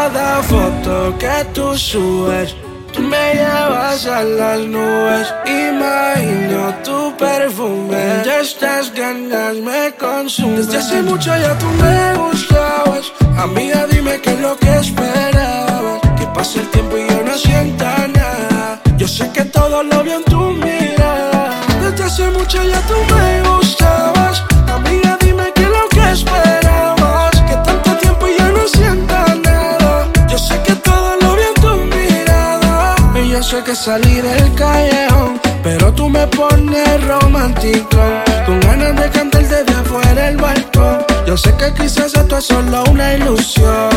cada foto que tú subes, tú me llevas a las nubes. Imagino tu perfume, ya estas ganas me consumen. Desde hace mucho ya tú me gustabas. Amiga, dime qué es lo que esperabas. Que pase el tiempo y yo no sienta nada. Yo sé que todo lo vi en tu mirada. Desde hace mucho ya tú me gustabas. Amiga, dime qué es lo que esperabas. Que tanto tiempo y yo no sienta nada. Yo sé que todo lo vi en tu mirada. Y yo sé que salí del callejón, pero tú me pones romántico, con ganas de cantar desde afuera del balcón. Yo sé que quizás esto es solo una ilusión.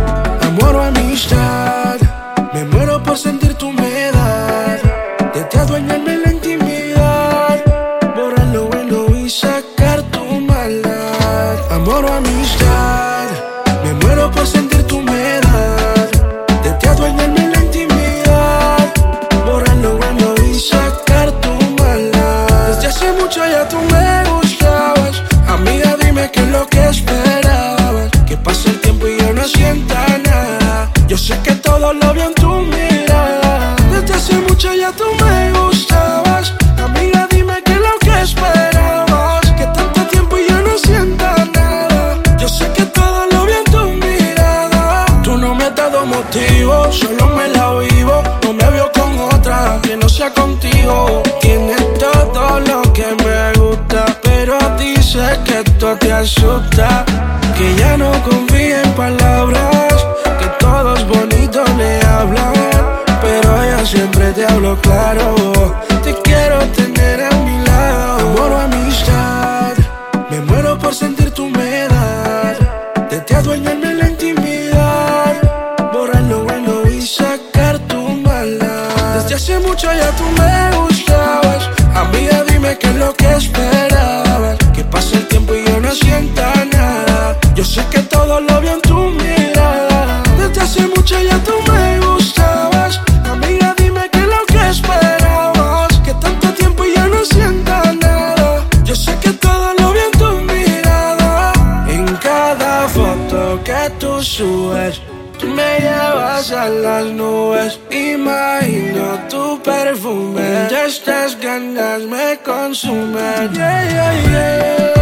Amor o amistad, me muero por sentir tu humedad, de te adueñarme en la intimidad, borrar lo bueno y sacar tu maldad. Amor o amistad, me muero por sentir tu humedad, de te adueñarme en la intimidad, borrar lo bueno y sacar tu maldad. Desde hace mucho ya tú me gustabas. Amiga, dime qué es lo que esperabas. Que pase el tiempo y yo no sienta nada. Yo sé que todo lo vi en tu mirada. Desde hace mucho ya tú me gustabas. Amiga, dime qué es lo que esperabas. Que tanto tiempo y yo no sienta nada. Yo sé que todo lo vi en tu mirada. Tú no me has dado motivo, solo me la vivo. No me veo con otra que no sea contigo. Tienes todo lo que me gusta, pero dices que esto te asusta. Que ya no confía en palabras, que todos bonitos le hablan, pero ella siempre te hablo claro. Te quiero tener a mi lado. Amor o amistad, me muero por sentir tu humedad, de te adueñarme en la intimidad, borrar lo bueno y sacar tu maldad. Desde hace mucho ya tú me gustabas. Amiga, dime qué es lo que esperabas. Que pase el tiempo y yo no sienta nada. Yo sé que todo lo vi en tu mirada. Desde hace mucho ya tú me gustabas. Amiga, dime qué es lo que esperabas. Que tanto tiempo y yo no sienta nada. Yo sé que todo lo vi en tu mirada. En cada foto que tú subes, tú me llevas a las nubes. Imagino tu perfume, ya estas ganas me consumen. Yeah, yeah, yeah.